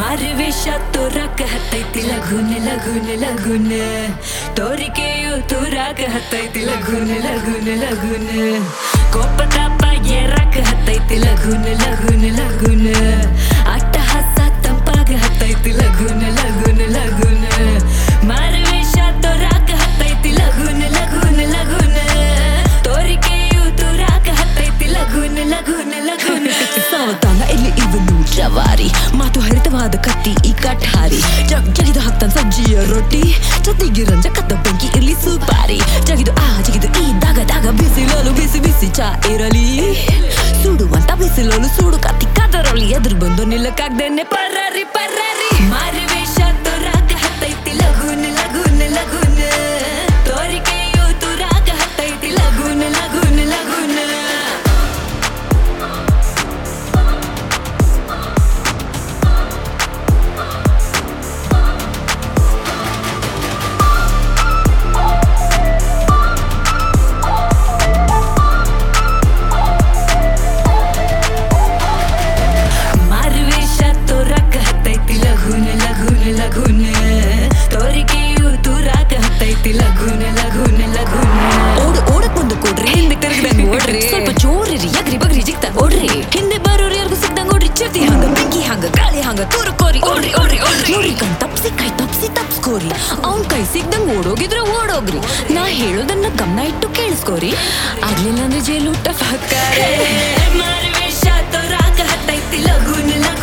ಮಾರುವೇಷ ತೋರಾಕ ಹತ್ತೈತಿ ಲಘುನೆ ಲಘುನೆ ಲಘುನೆ ತೋರಿಕೆಯು ತೂರಾಕ ಹತ್ತೈತಿ ಲಘುನೆ ಲಘುನೆ ಲಘುನೆ ಕೋಪತಾಪ ಏರಾಕ ಹತ್ತೈತಿ ಲಘುನೆ ಲಘುನೆ ಲಘುನೆ ಅಟ್ಟಹಾಸ ತಂಪಾಗ ಹತ್ತೈತಿ ಲಘುನೆ ಲಘುನೆ ಲಘುನೆ ಮಾರುವೇಷ ತೋರಾಕ ಹತ್ತೈತಿ ಲಘುನೆ ಲಘುನೆ ಲಘುನೆ ತೋರಿಕೆಯು ತೂರಾಕ ಹತ್ತೈತಿ ಲಘುನೆ ಲಘುನೆ ಲಘುನೆ ಸಾವಧಾನ ಇಲ್ಲಿ ಇವನು ಜವಾರಿ ಮಾತು ಹರಿತವಾದ ಕತ್ತಿ ಈ ಕಠಾರಿ ಜಗಿದು ಹಾಕ್ತಾನ ಸಜ್ಜಿಯ ರೊಟ್ಟಿ ಜೊತೆಗೆ ರಂಜ ಕತ್ತ ಬೆಂಕಿ ಇರ್ಲಿ ಸುಪಾರಿ ಜಗಿದು ಈ ದಾಗ ಬಿಸಿಲಲು ಬಿಸಿ ಬಿಸಿ ಚಾ ಇರಲಿ ಸುಡುವಂತ ಬಿಸಿಲಲು ಸುಡು ಕತ್ತಿ ಕದರಲಿ ಎದುರು ಬಂದು ನಿಲ್ಲಕ್ಕಾಗ್ದೇನೆ ಪರ್ರಾರಿ ಪರ್ರಾರಿ ಮಾರುವೇಷ ತೋರಾಕ ಹತ್ತೈತಿ ಲಘುನೆ ಲಘುನೆ ಲಘುನೆ ತೋರಿಕೆಯು ತೂರಾಕ ಹತ್ತೈತಿ ಲಘುನೆ ಲಘುನೆ ಲಘುನೆ ಲಘುನೆ ತೋರಿಕೆಯು ತೂರಾಕ ಹತ್ತೈತಿ ಲಘುನೆ ಲಘುನೆ ಲಘುನೆ ಓಡಕ್ ಮುಂದೆ ಕೊಡ್ರಿ ಹಿಂದೆ ತಿರುಗಿದಂಗ ಓಡ್ರಿ ಸ್ವಲ್ಪ ಜೋರಿರಿ ಎಗ್ರಿ ಬಗ್ರಿ ಜಿಗ್ತಾ ಓಡ್ರಿ ಹಿಂದೆ ಬರೋರು ಯಾರಿಗೂ ಸಿಗ್ದಂಗ ಓಡ್ರಿ ಚರ್ತಿ ಹಂಗ ಬೆಂಕಿ ಹಂಗ ಗಾಳಿ ಹಂಗ ತೂರುಕೋರಿ ಓಡ್ರಿ ಓಡ್ರಿ ಓಡ್ರಿ ನೋಡ್ರಿ ಕಣ್ ತಪ್ಸಿ ಕೈ ತಪ್ಸಿ ತಪ್ಸ್ಕೋರಿ ಅವ್ನ್ ಕೈ ಸಿಗ್ದಂಗ ಓಡೋಗಿದ್ರೆ ಓಡೋಗ್ರಿ ನಾ ಹೇಳೋದನ್ನ ಗಮನ ಇಟ್ಟು ಕೇಳಿಸ್ಕೋರಿ ಆಗ್ಲಿಲ್ಲ ಅಂದ್ರೆ ಜೈಲು ಊಟ ಹಾಕಾರೆ ಮಾರುವೇಷ ತೋರಾಕ ಹತ್ತೈತಿ ಲಘುನೆ ಲಘುನೆ